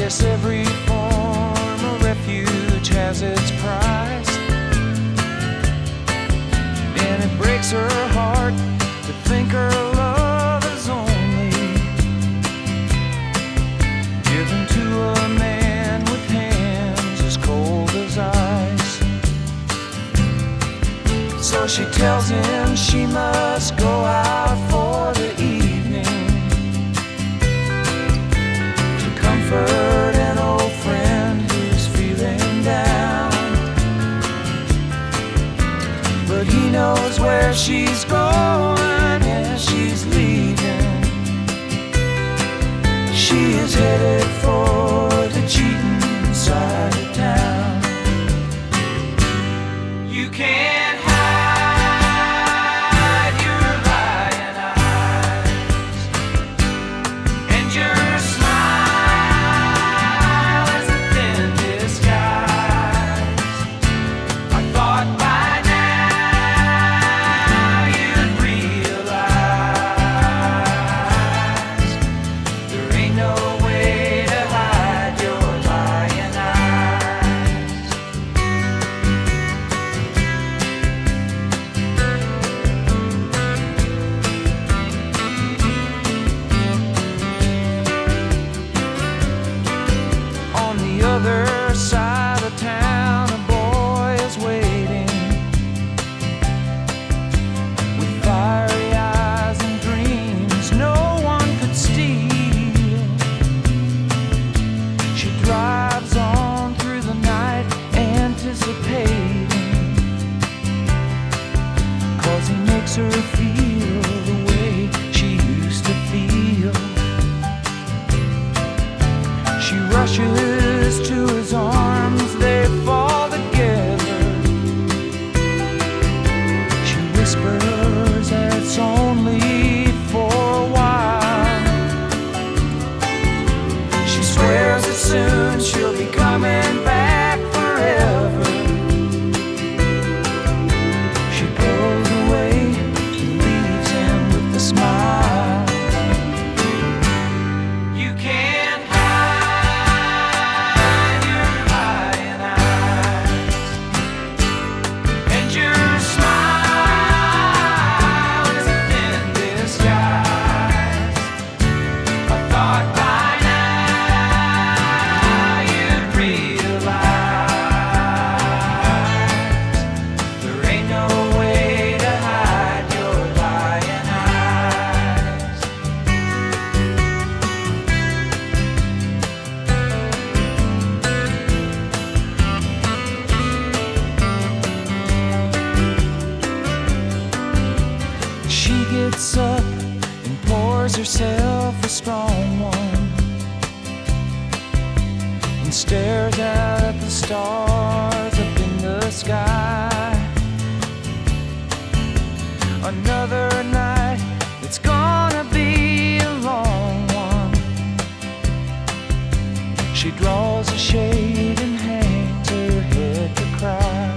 guess every form of refuge has its price, and it breaks her heart to think her love is only given to a man with hands as cold as ice. So she tells him she must go out for the evening to comfort an old friend who's feeling down. But he knows where she's going and she's leaving. She is headed for the cheating side of town. You can't hide your lying eyes, and your smile is a thin disguise. I thought by now you'd realize there ain't no way to hide your lying eyes. On the other side of town, a boy is waiting with fiery eyes and dreams no one could steal. She drives on through the night, anticipating, 'cause he makes her feel the way she used to feel. She rushes to his arms, they fall together. She whispers it's only for a while. She swears that soon she'll be coming back forever. She pulls away and leaves him with a smile. You can't hide your lying eyes, and your smile is a thin disguise. I thought by now you'd realize there ain't no way to hide your lying eyes. She gets up and pours herself a strong one and stares out at the stars up in the sky. Another night, it's gonna be a long one. She draws a shade and hangs her head to cry.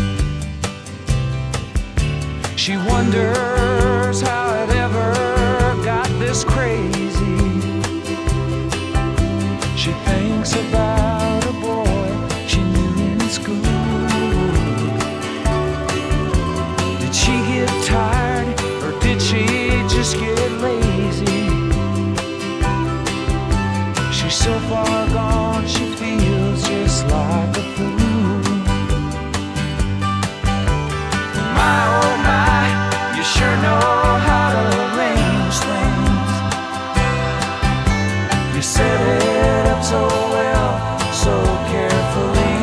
She wonders how it ever got this crazy. She thinks about a boy she knew in school. Did she get tired or did she just get lazy? She's so far gone, she feels just like a fool. My oh my, you sure know how to arrange things. You set it up so well, so carefully.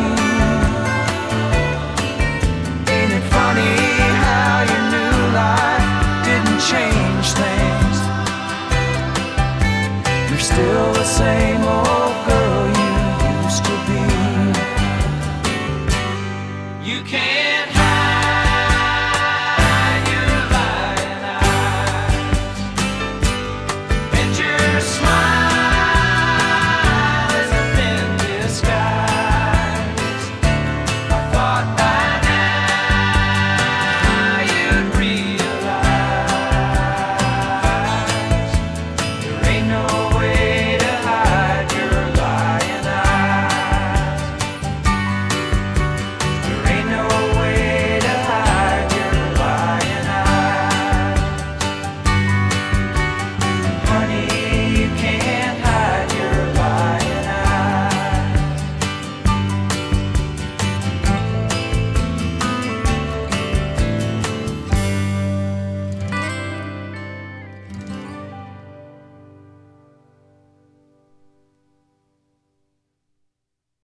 Ain't it funny how your new life didn't change things? You're still the same old